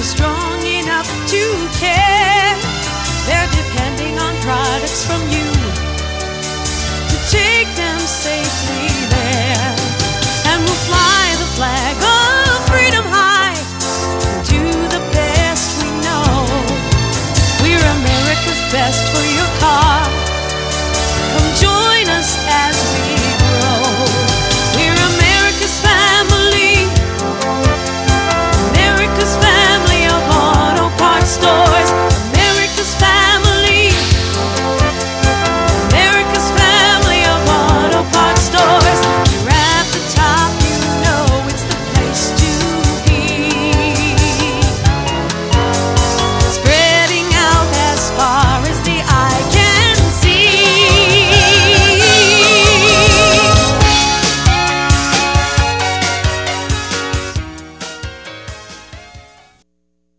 strong enough to care. They're depending on products from you to take them safely there. And we'll fly the flag of freedom high and do the best we know. We're America's best for your car.